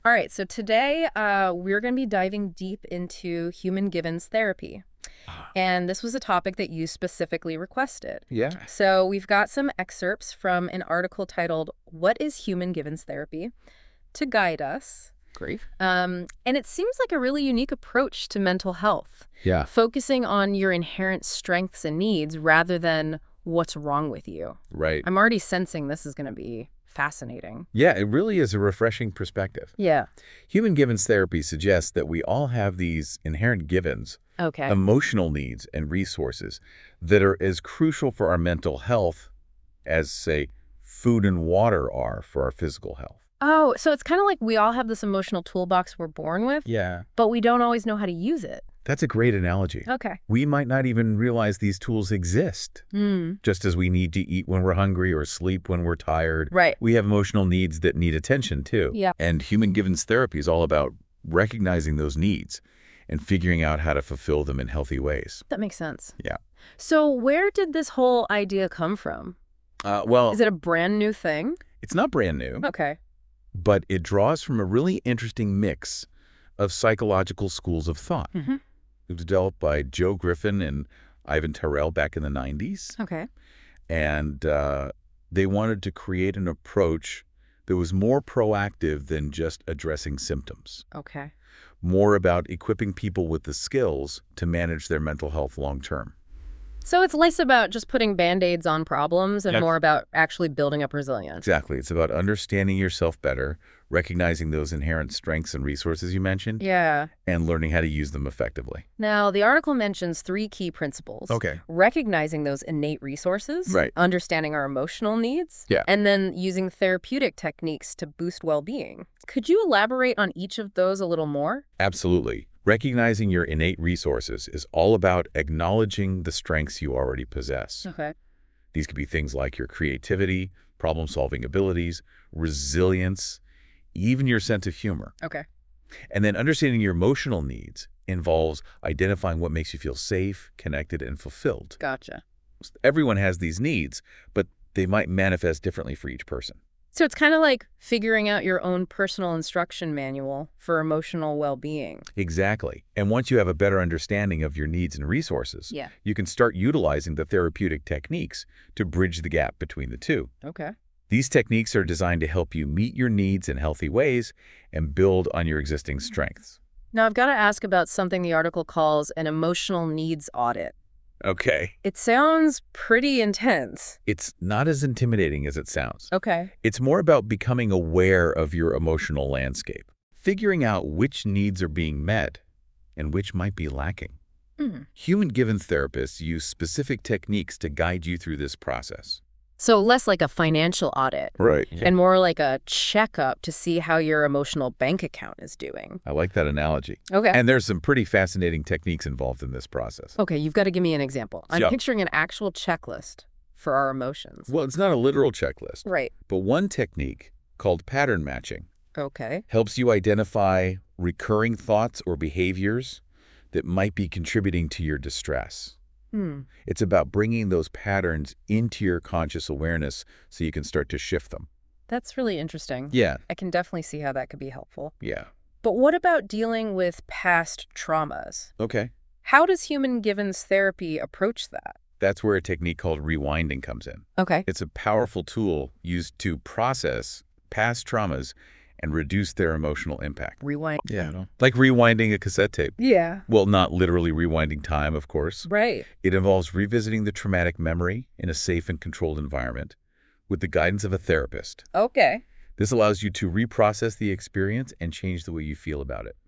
All right, so today we're going to be diving deep into human Givens therapy. Ah, And this was a topic that you specifically requested. yeah, So we've got some excerpts from an article titled, What is Human Givens Therapy? To guide us. great. And it seems like a really unique approach to mental health, Yeah, focusing on your inherent strengths and needs rather than what's wrong with you. right. I'm already sensing this is going to be fascinating. Yeah, it really is a refreshing perspective. Yeah. Human givens therapy suggests that we all have these inherent givens, Okay. emotional needs and resources that are as crucial for our mental health as, say, food and water are for our physical health. Oh, so it's kind of like we all have this emotional toolbox we're born with, Yeah. but we don't always know how to use it. That's a great analogy. Okay. We might not even realize these tools exist. Hmm. Just as we need to eat when we're hungry or sleep when we're tired, Right. we have emotional needs that need attention too. Yeah. And human givens therapy is all about recognizing those needs and figuring out how to fulfill them in healthy ways. That makes sense. Yeah. So where did this whole idea come from? Well, Is it a brand new thing? it's not brand new, Okay. but it draws from a really interesting mix of psychological schools of thought. Hmm. It was developed by Joe Griffin and Ivan Terrell back in the 90s. Okay. And they wanted to create an approach that was more proactive than just addressing symptoms, Okay. more about equipping people with the skills to manage their mental health long term. So it's less about just putting Band-Aids on problems and Yes. more about actually building up resilience. Exactly. It's about understanding yourself better, recognizing those inherent strengths and resources you mentioned, Yeah. and learning how to use them effectively. Now, the article mentions three key principles. Okay. Recognizing those innate resources, Right. understanding our emotional needs, Yeah. and then using therapeutic techniques to boost well-being. Could you elaborate on each of those a little more? Absolutely. Recognizing your innate resources is all about acknowledging the strengths you already possess. Okay. These could be things like your creativity, problem-solving abilities, resilience, even your sense of humor. Okay. And then understanding your emotional needs involves identifying what makes you feel safe, connected, and fulfilled. Gotcha. Everyone has these needs, but they might manifest differently for each person. So it's kind of like figuring out your own personal instruction manual for emotional well-being. Exactly. And once you have a better understanding of your needs and resources, Yeah. you can start utilizing the therapeutic techniques to bridge the gap between the two. Okay. These techniques are designed to help you meet your needs in healthy ways and build on your existing strengths. Now, I've got to ask about something the article calls an emotional needs audit. Okay. It sounds pretty intense. It's not as intimidating as it sounds. Okay. It's more about becoming aware of your emotional landscape, figuring out which needs are being met and which might be lacking. Hmm. Human Givens therapists use specific techniques to guide you through this process. So less like a financial audit Right. and more like a checkup to see how your emotional bank account is doing. I like that analogy. Okay. And there's some pretty fascinating techniques involved in this process. Okay, you've got to give me an example. I'm Yeah. picturing an actual checklist for our emotions. Well, it's not a literal checklist, Right. but one technique called pattern matching Okay. helps you identify recurring thoughts or behaviors that might be contributing to your distress. Hmm. It's about bringing those patterns into your conscious awareness so you can start to shift them. That's really interesting. Yeah, I can definitely see how that could be helpful. yeah. But what about dealing with past traumas? Okay. How does human Givens therapy approach that? That's where a technique called rewinding comes in. Okay. It's a powerful tool used to process past traumas and reduce their emotional impact. Rewind. Yeah. Like rewinding a cassette tape. Yeah. Well, not literally rewinding time, of course. Right. It involves revisiting the traumatic memory in a safe and controlled environment with the guidance of a therapist. Okay. This allows you to reprocess the experience and change the way you feel about it.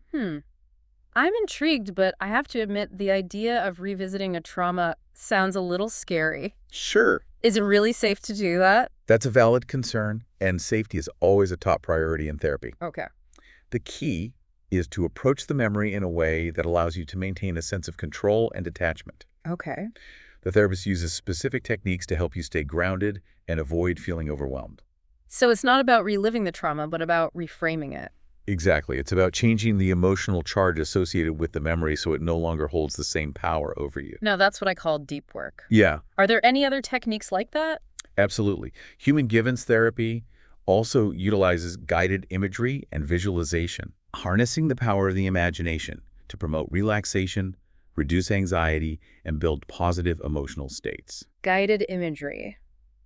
I'm intrigued, but I have to admit the idea of revisiting a trauma sounds a little scary. Sure. Is it really safe to do that? That's a valid concern, and safety is always a top priority in therapy. Okay. The key is to approach the memory in a way that allows you to maintain a sense of control and detachment. Okay. The therapist uses specific techniques to help you stay grounded and avoid feeling overwhelmed. So it's not about reliving the trauma, but about reframing it. Exactly. It's about changing the emotional charge associated with the memory so it no longer holds the same power over you. Now, that's what I call deep work. Yeah, Are there any other techniques like that? absolutely. Human Givens therapy also utilizes guided imagery and visualization, harnessing the power of the imagination to promote relaxation, reduce anxiety, and build positive emotional states. Guided imagery.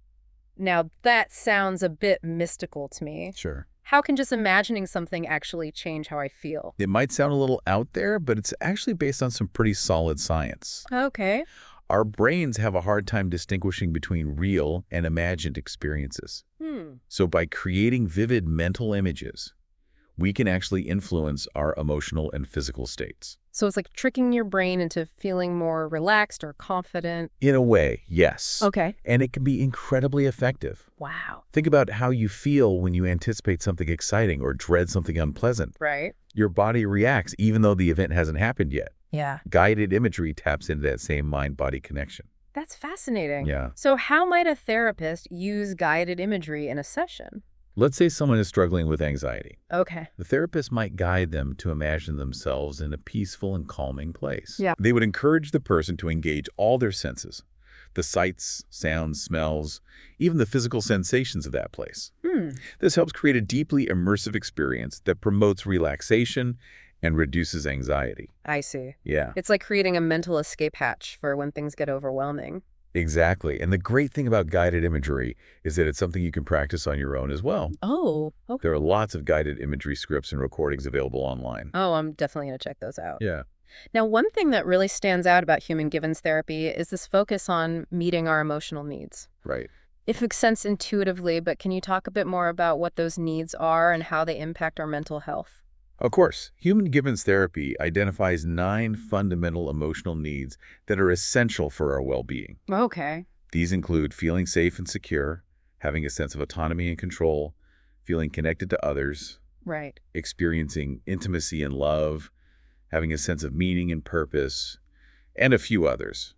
Now, that sounds a bit mystical to me. Sure. How can just imagining something actually change how I feel? It might sound a little out there, but it's actually based on some pretty solid science. Okay. Our brains have a hard time distinguishing between real and imagined experiences. So by creating vivid mental images, we can actually influence our emotional and physical states. So it's like tricking your brain into feeling more relaxed or confident. In a way, yes. Okay. And it can be incredibly effective. Wow. Think about how you feel when you anticipate something exciting or dread something unpleasant. Right. Your body reacts even though the event hasn't happened yet. Yeah. Guided imagery taps into that same mind-body connection. That's fascinating. Yeah. So how might a therapist use guided imagery in a session? Let's say someone is struggling with anxiety. Okay. The therapist might guide them to imagine themselves in a peaceful and calming place. Yeah. They would encourage the person to engage all their senses, the sights, sounds, smells, even the physical sensations of that place. This helps create a deeply immersive experience that promotes relaxation and reduces anxiety. I see. Yeah, It's like creating a mental escape hatch for when things get overwhelming. exactly. And the great thing about guided imagery is that it's something you can practice on your own as well. Oh, okay. There are lots of guided imagery scripts and recordings available online. Oh, I'm definitely going to check those out. Yeah. Now, one thing that really stands out about Human Givens therapy is this focus on meeting our emotional needs. Right. It makes sense intuitively, but can you talk a bit more about what those needs are and how they impact our mental health? Of course, Human Givens therapy identifies 9 fundamental emotional needs that are essential for our well-being. Okay. These include feeling safe and secure, having a sense of autonomy and control, feeling connected to others, Right. experiencing intimacy and love, having a sense of meaning and purpose, and a few others.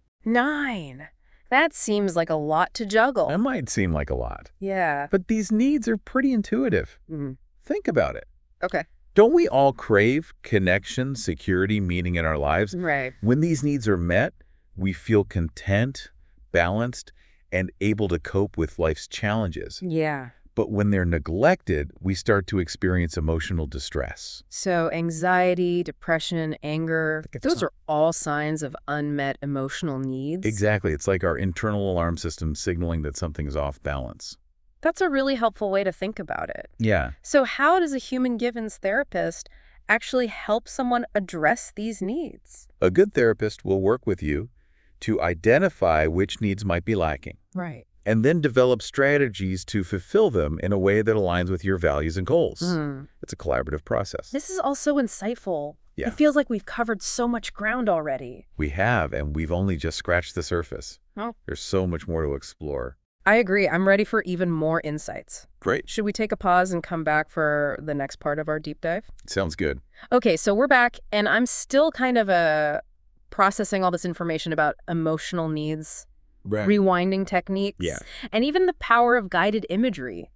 9. That seems like a lot to juggle. That might seem like a lot, Yeah. but these needs are pretty intuitive. Think about it. Okay. Don't we all crave connection, security, meaning in our lives? Right. When these needs are met, we feel content, balanced, and able to cope with life's challenges. Yeah. But when they're neglected, we start to experience emotional distress. So anxiety, depression, anger, those are all signs of unmet emotional needs. Exactly. It's like our internal alarm system signaling that something's off balance. That's a really helpful way to think about it. Yeah. So how does a Human Givens therapist actually help someone address these needs? A good therapist will work with you to identify which needs might be lacking, Right. and then develop strategies to fulfill them in a way that aligns with your values and goals. It's a collaborative process. This is also insightful. Yeah. It feels like we've covered so much ground already. We have, and we've only just scratched the surface. Oh. There's so much more to explore. I agree. I'm ready for even more insights. Great. Should we take a pause and come back for the next part of our deep dive? Sounds good. Okay, so we're back, and I'm still kind of processing all this information about emotional needs, rewinding techniques, Yeah. and even the power of guided imagery.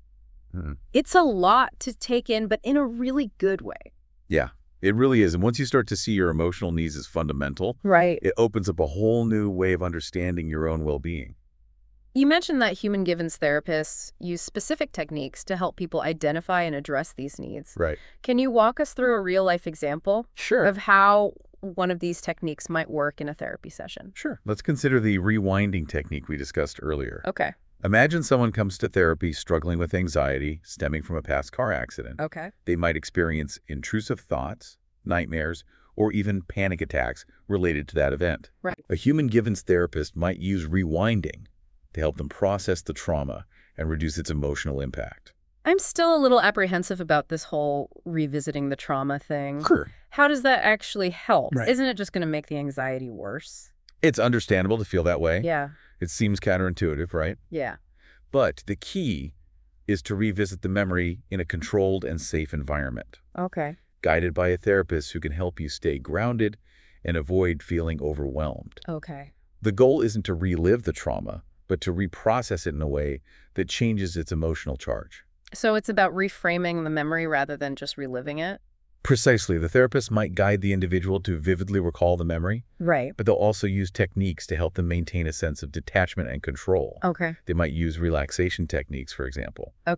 It's a lot to take in, but in a really good way. Yeah, it really is. And once you start to see your emotional needs as fundamental, Right. it opens up a whole new way of understanding your own well-being. You mentioned that Human Givens therapists use specific techniques to help people identify and address these needs. Right. Can you walk us through a real-life example Sure. of how one of these techniques might work in a therapy session? Sure. Let's consider the rewinding technique we discussed earlier. Okay. Imagine someone comes to therapy struggling with anxiety stemming from a past car accident. Okay. They might experience intrusive thoughts, nightmares, or even panic attacks related to that event. Right. A Human Givens therapist might use rewinding to help them process the trauma and reduce its emotional impact. I'm still a little apprehensive about this whole revisiting the trauma thing. Sure. How does that actually help? Right. Isn't it just going to make the anxiety worse? It's understandable to feel that way. Yeah. It seems counterintuitive, right? Yeah. But the key is to revisit the memory in a controlled and safe environment, Okay. guided by a therapist who can help you stay grounded and avoid feeling overwhelmed. Okay. The goal isn't to relive the trauma, but to reprocess it in a way that changes its emotional charge. So it's about reframing the memory rather than just reliving it? Precisely. The therapist might guide the individual to vividly recall the memory, Right. but they'll also use techniques to help them maintain a sense of detachment and control. Okay. They might use relaxation techniques, for example. Okay.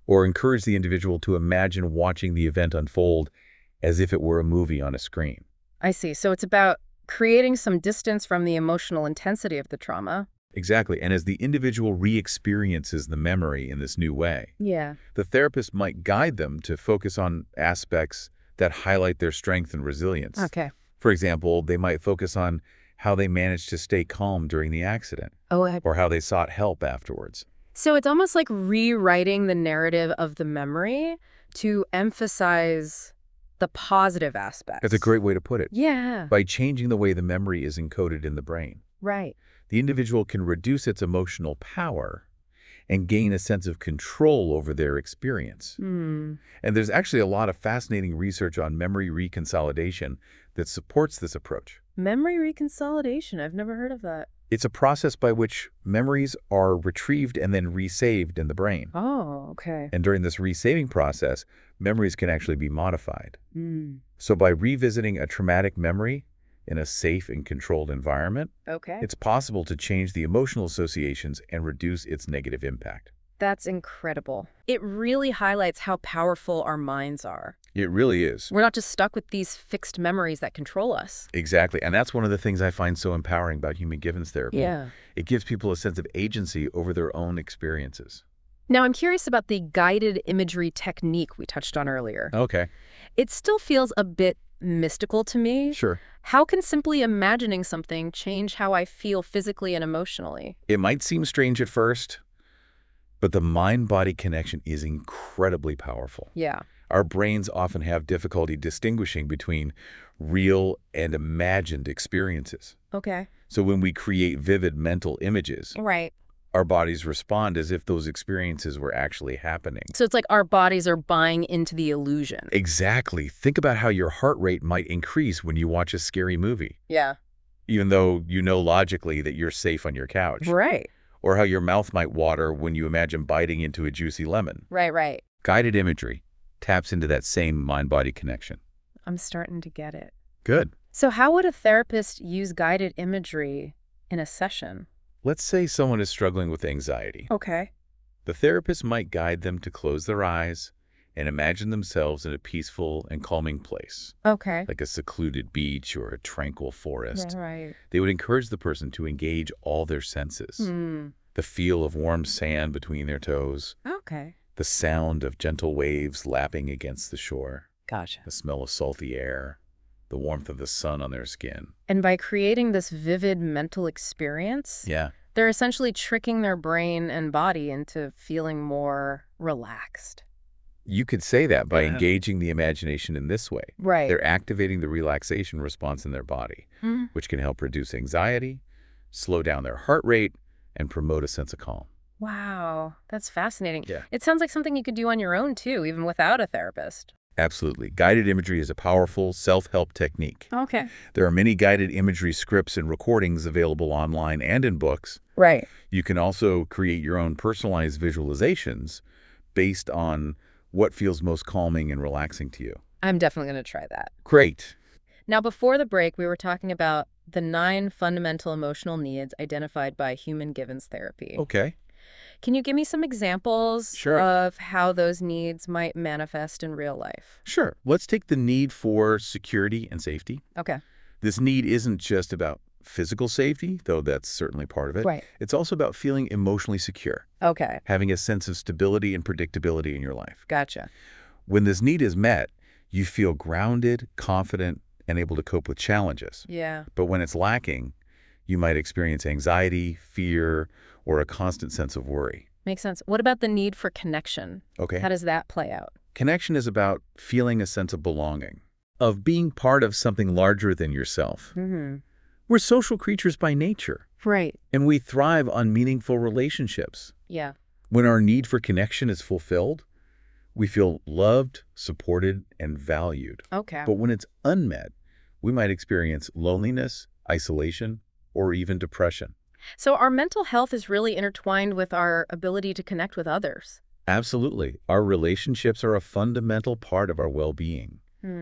or encourage the individual to imagine watching the event unfold as if it were a movie on a screen. I see. So it's about creating some distance from the emotional intensity of the trauma. Exactly. And as the individual re-experiences the memory in this new way, Yeah. the therapist might guide them to focus on aspects that highlight their strength and resilience. Okay. For example, they might focus on how they managed to stay calm during the accident, or how they sought help afterwards. So it's almost like rewriting the narrative of the memory to emphasize the positive aspects. That's a great way to put it. Yeah. By changing the way the memory is encoded in the brain, Right. the individual can reduce its emotional power and gain a sense of control over their experience. Hmm. And there's actually a lot of fascinating research on memory reconsolidation that supports this approach. Memory reconsolidation. I've never heard of that. It's a process by which memories are retrieved and then resaved in the brain. Oh, okay. And during this resaving process, memories can actually be modified. Mm. So by revisiting a traumatic memory in a safe and controlled environment, Okay. it's possible to change the emotional associations and reduce its negative impact. That's incredible. It really highlights how powerful our minds are. It really is. We're not just stuck with these fixed memories that control us. Exactly. And that's one of the things I find so empowering about Human Givens therapy. Yeah. It gives people a sense of agency over their own experiences. Now, I'm curious about the guided imagery technique we touched on earlier. Okay. It still feels a bit mystical to me. Sure. How can simply imagining something change how I feel physically and emotionally? It might seem strange at first, but the mind-body connection is incredibly powerful. Yeah. Our brains often have difficulty distinguishing between real and imagined experiences. Okay. So when we create vivid mental images, Right. our bodies respond as if those experiences were actually happening. So it's like our bodies are buying into the illusion. Exactly. Think about how your heart rate might increase when you watch a scary movie, Yeah. even though you know logically that you're safe on your couch. Right. Or how your mouth might water when you imagine biting into a juicy lemon. Right. Guided imagery taps into that same mind-body connection. I'm starting to get it. Good. So how would a therapist use guided imagery in a session? Let's say someone is struggling with anxiety. Okay. The therapist might guide them to close their eyes and imagine themselves in a peaceful and calming place, Okay. like a secluded beach or a tranquil forest. Right. They would encourage the person to engage all their senses. The feel of warm sand between their toes, Okay. the sound of gentle waves lapping against the shore, Gotcha. the smell of salty air, the warmth of the sun on their skin. And by creating this vivid mental experience, Yeah. they're essentially tricking their brain and body into feeling more relaxed. You could say that by engaging the imagination in this way. Right. They're activating the relaxation response in their body, which can help reduce anxiety, slow down their heart rate, and promote a sense of calm. Wow. That's fascinating. Yeah. It sounds like something you could do on your own, too, even without a therapist. Absolutely. Guided imagery is a powerful self-help technique. Okay. There are many guided imagery scripts and recordings available online and in books. Right. You can also create your own personalized visualizations based on what feels most calming and relaxing to you. I'm definitely going to try that. Great. Now, before the break, we were talking about the 9 fundamental emotional needs identified by Human Givens therapy. Okay. Can you give me some examples Sure. of how those needs might manifest in real life? Sure. Let's take the need for security and safety. Okay. This need isn't just about physical safety, though that's certainly part of it. Right. It's also about feeling emotionally secure, Okay. having a sense of stability and predictability in your life. Gotcha. When this need is met, you feel grounded, confident, and able to cope with challenges. Yeah. But when it's lacking, you might experience anxiety, fear, or a constant sense of worry. Makes sense. What about the need for connection? Okay. How does that play out? Connection is about feeling a sense of belonging, of being part of something larger than yourself. Mm-hmm. We're social creatures by nature, Right. and we thrive on meaningful relationships. Yeah. When our need for connection is fulfilled, we feel loved, supported, and valued. Okay. But when it's unmet, we might experience loneliness, isolation, or even depression. So our mental health is really intertwined with our ability to connect with others. Absolutely. Our relationships are a fundamental part of our well-being.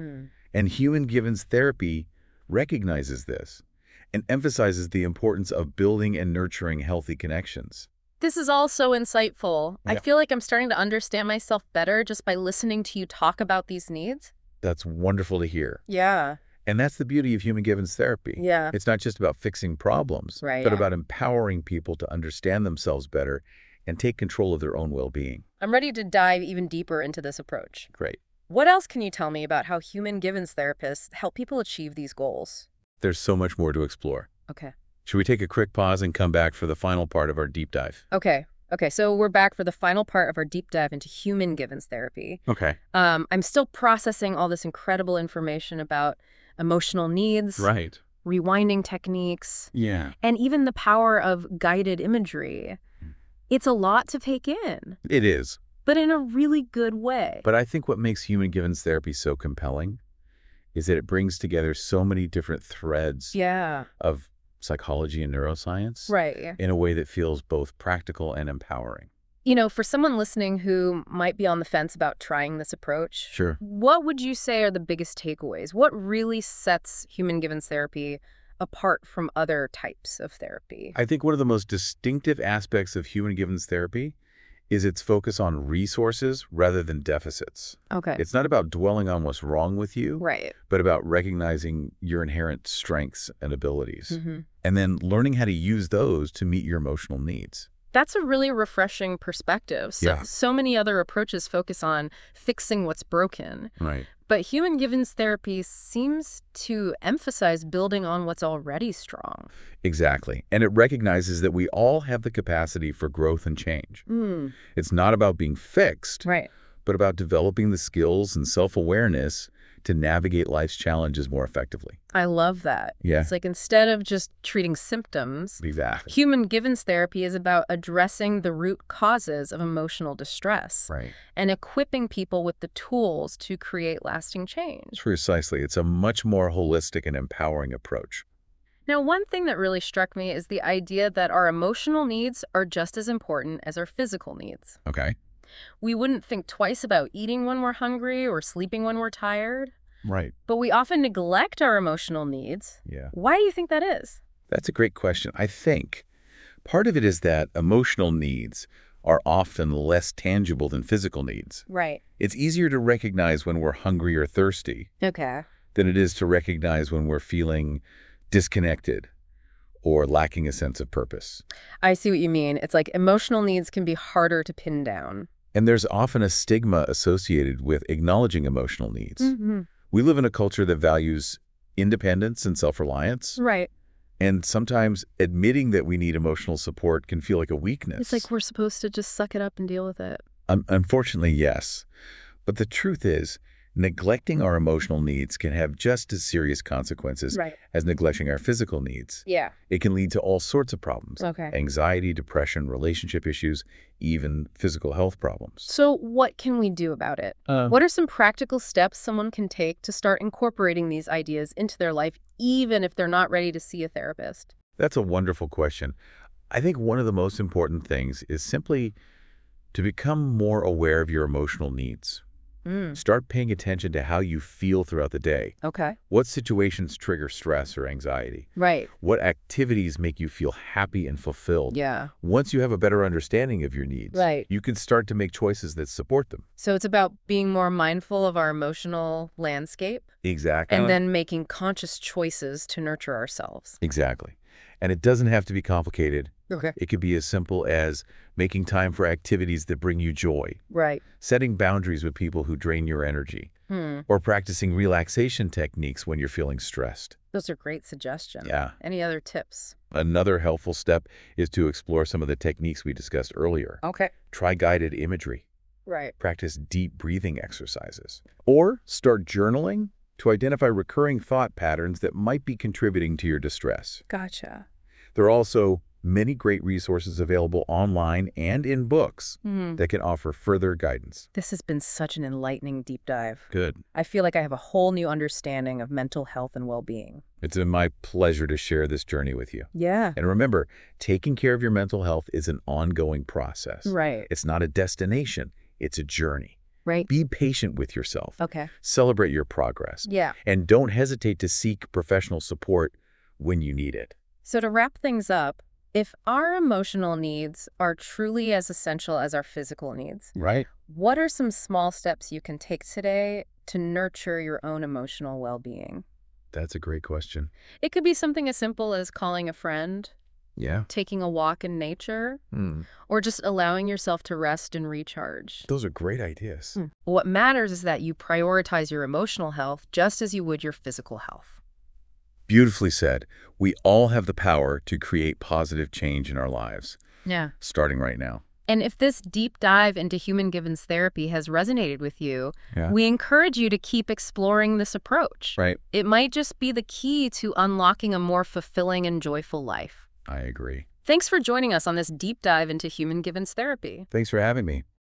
And Human Givens therapy recognizes this and emphasizes the importance of building and nurturing healthy connections. This is all so insightful. Yeah. I feel like I'm starting to understand myself better just by listening to you talk about these needs. That's wonderful to hear. Yeah. And that's the beauty of Human Givens therapy. Yeah. It's not just about fixing problems, Right, but yeah. about empowering people to understand themselves better and take control of their own well-being. I'm ready to dive even deeper into this approach. Great. What else can you tell me about how Human Givens therapists help people achieve these goals? There's so much more to explore. Okay. Should we take a quick pause and come back for the final part of our deep dive? Okay, so we're back for the final part of our deep dive into Human Givens therapy. Okay. I'm still processing all this incredible information about emotional needs, Right. rewinding techniques, Yeah. and even the power of guided imagery. It's a lot to take in, It is. but in a really good way. But I think what makes Human Givens therapy so compelling is that it brings together so many different threads Yeah. of psychology and neuroscience Right. in a way that feels both practical and empowering. You know, for someone listening who might be on the fence about trying this approach, Sure. what would you say are the biggest takeaways? What really sets Human Givens therapy apart from other types of therapy? I think one of the most distinctive aspects of Human Givens therapy is its focus on resources rather than deficits. Okay. It's not about dwelling on what's wrong with you, Right. but about recognizing your inherent strengths and abilities, Mm-hmm. and then learning how to use those to meet your emotional needs. That's a really refreshing perspective. So many other approaches focus on fixing what's broken. Right. But Human Givens therapy seems to emphasize building on what's already strong. Exactly. And it recognizes that we all have the capacity for growth and change. It's not about being fixed, Right. but about developing the skills and self-awareness to navigate life's challenges more effectively. I love that. Yeah. It's like instead of just treating symptoms, Exactly. Human Givens therapy is about addressing the root causes of emotional distress Right. and equipping people with the tools to create lasting change. Precisely. It's a much more holistic and empowering approach. Now, one thing that really struck me is the idea that our emotional needs are just as important as our physical needs. Okay. We wouldn't think twice about eating when we're hungry or sleeping when we're tired, Right. but we often neglect our emotional needs. Yeah. Why do you think that is? That's a great question. I think part of it is that emotional needs are often less tangible than physical needs. Right. It's easier to recognize when we're hungry or thirsty Okay. than it is to recognize when we're feeling disconnected or lacking a sense of purpose. I see what you mean. It's like emotional needs can be harder to pin down. And there's often a stigma associated with acknowledging emotional needs. Mm-hmm. We live in a culture that values independence and self-reliance. Right. And sometimes admitting that we need emotional support can feel like a weakness. It's like we're supposed to just suck it up and deal with it. Unfortunately, yes. But the truth is, neglecting our emotional needs can have just as serious consequences Right. as neglecting our physical needs. Yeah. It can lead to all sorts of problems. Okay. Anxiety, depression, relationship issues, even physical health problems. So what can we do about it? What are some practical steps someone can take to start incorporating these ideas into their life, even if they're not ready to see a therapist? That's a wonderful question. I think one of the most important things is simply to become more aware of your emotional needs. Start paying attention to how you feel throughout the day. Okay. What situations trigger stress or anxiety? Right. What activities make you feel happy and fulfilled? Yeah. Once you have a better understanding of your needs, Right. you can start to make choices that support them. So it's about being more mindful of our emotional landscape Exactly. and then making conscious choices to nurture ourselves. Exactly. And it doesn't have to be complicated. Okay. It could be as simple as making time for activities that bring you joy, Right. setting boundaries with people who drain your energy, or practicing relaxation techniques when you're feeling stressed. Those are great suggestions. Yeah. Any other tips? Another helpful step is to explore some of the techniques we discussed earlier. Okay. Try guided imagery. Right. Practice deep breathing exercises. Or start journaling to identify recurring thought patterns that might be contributing to your distress. Gotcha. There are also many great resources available online and in books that can offer further guidance. This has been such an enlightening deep dive. Good. I feel like I have a whole new understanding of mental health and well-being. It's been my pleasure to share this journey with you. Yeah. And remember, taking care of your mental health is an ongoing process. Right. It's not a destination. It's a journey. Right. Be patient with yourself. Okay. Celebrate your progress. Yeah. And don't hesitate to seek professional support when you need it. So to wrap things up, If our emotional needs are truly as essential as our physical needs, Right. what are some small steps you can take today to nurture your own emotional well-being? That's a great question. It could be something as simple as calling a friend, Yeah. taking a walk in nature, Hmm. or just allowing yourself to rest and recharge. Those are great ideas. What matters is that you prioritize your emotional health just as you would your physical health. Beautifully said. We all have the power to create positive change in our lives, Yeah. starting right now. And if this deep dive into Human Givens therapy has resonated with you, Yeah. we encourage you to keep exploring this approach. Right. It might just be the key to unlocking a more fulfilling and joyful life. I agree. Thanks for joining us on this deep dive into Human Givens therapy. Thanks for having me.